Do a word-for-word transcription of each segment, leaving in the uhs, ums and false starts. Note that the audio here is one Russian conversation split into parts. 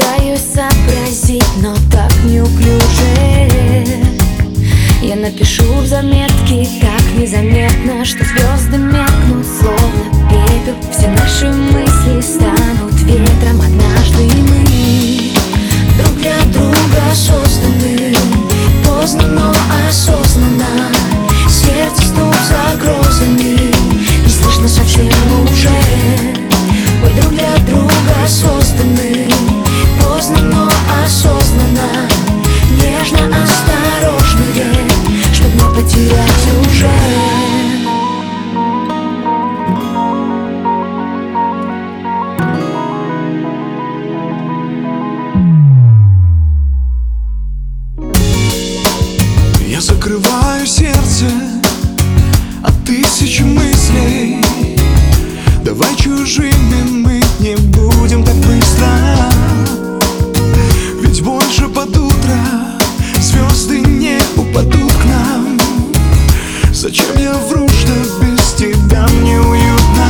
Пытаюсь сообразить, но так неуклюже. Я напишу в заметке так незаметно, что звезды меркнут, словно пепел. Все наши мысли станут ветром однажды, и мы друг для друга созданы. Поздно, но осознанно. Сердце стук за грозами, не слышно совсем уже. Мы друг для друга созданы. Поздно, но осознанно. Нежно, осторожнее, чтоб не потерять уже. Я закрываю сердце от тысячи мыслей. Давай чужими мы не будем так быстро, ведь больше под утро звезды не упадут к нам. Зачем я вру, что без тебя мне уютно?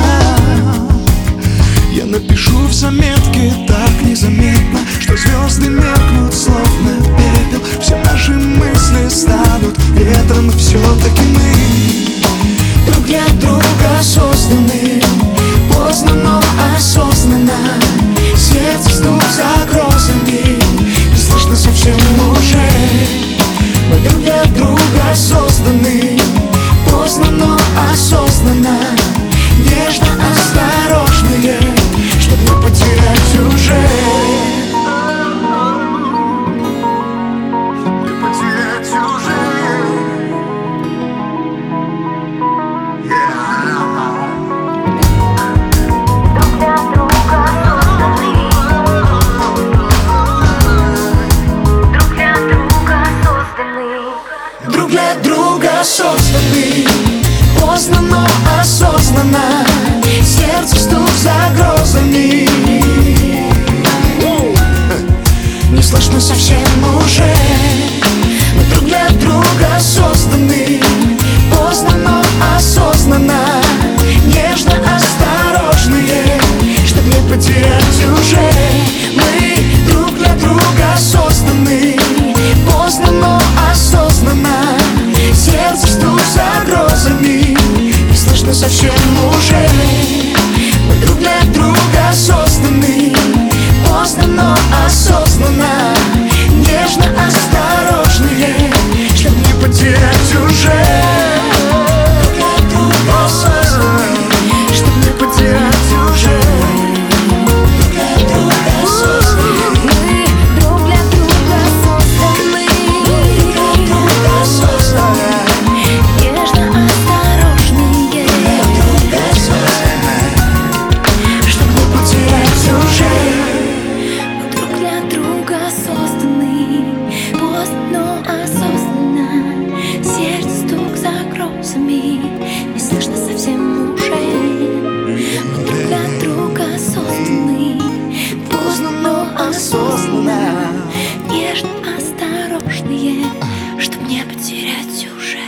Я напишу в заметке так незаметно, что звезды меркнут, словно пепел. Все наши мысли станут ветром, и все-таки мы друг для друга созданы. Поздно, но осознанно. Сердце стук за грозами, не слышно совсем уже. Мы друг для друга созданы. Поздно, но осознанно. Нежно, осторожнее, чтоб не потерять уже. Не потерять уже. Друг для друга созданы. Поздно, но осознанно. Сердце стук за грозами, не слышно совсем уже. Мы друг для друга созданы. Поздно, но осознанно. Нежно, осторожнее, чтоб не потерять уже. Мы друг для друга созданы. Поздно, но осознанно. Сердце стук за грозами, не слышно совсем уже. Мы друг для друга созданы. Поздно, но осознанно. Нежно, осторожнее, чтоб не потерять уже. Друг для друга созданы, чтоб не потерять уже. Друг для друга созданы. Мы друг для друга созданы. Друг для друга созданы. Нежно, осторожнее, друг для друга созданы, чтоб не потерять уже. Мы друг для друга созданы. Поздно, но осознанно. Сердце стук за грозами, не слышно совсем уже. Мы друг для друга созданы. Поздно, но осознанно. Нежно, осторожнее, чтоб не потерять уже.